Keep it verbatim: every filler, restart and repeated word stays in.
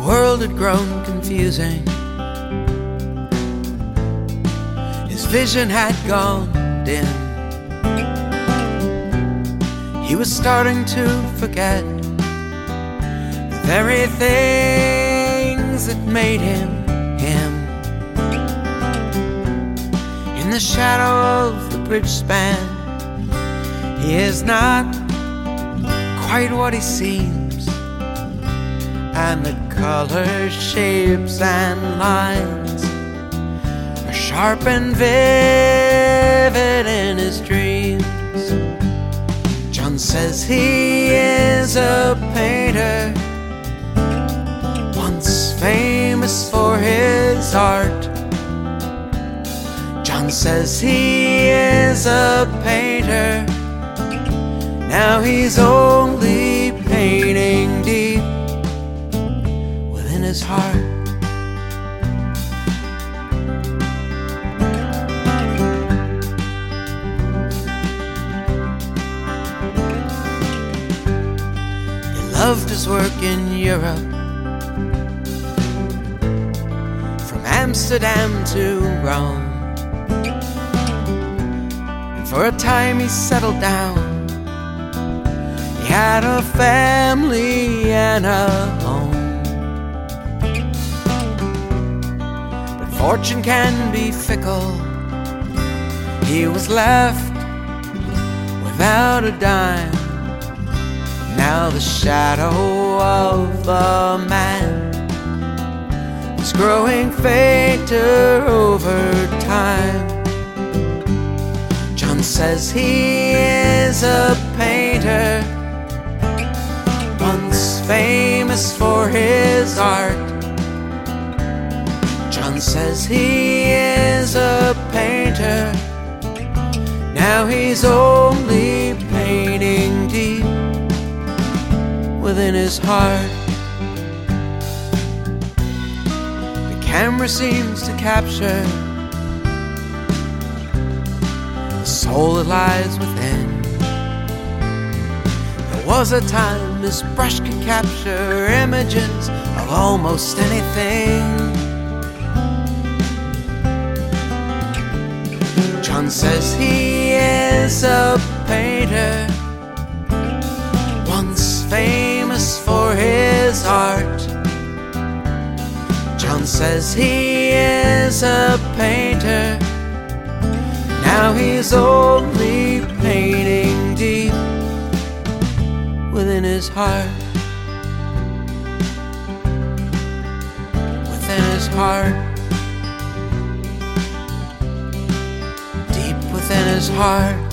world had grown confusing. His vision had gone dim. He was starting to forget the very things that made him him. In the shadow of the bridge span, he is not quite what he seems, and the colors, shapes, and lines are sharp and vivid in his dreams. John says he is a painter, once famous for his art. John says he is a painter, now he's only painting deep within his heart. Loved his work in Europe, from Amsterdam to Rome, and for a time he settled down. He had a family and a home, but fortune can be fickle. He was left without a dime. Now the shadow of the man is growing fainter over time. John says he is a painter, once famous for his art. John says he is a painter, now he's only painting deep within his heart. The camera seems to capture the soul that lies within. There was a time this brush could capture images of almost anything. John says he is a painter, once famous for his art. John says he is a painter, now he's only painting deep within his heart. Within his heart. Deep within his heart.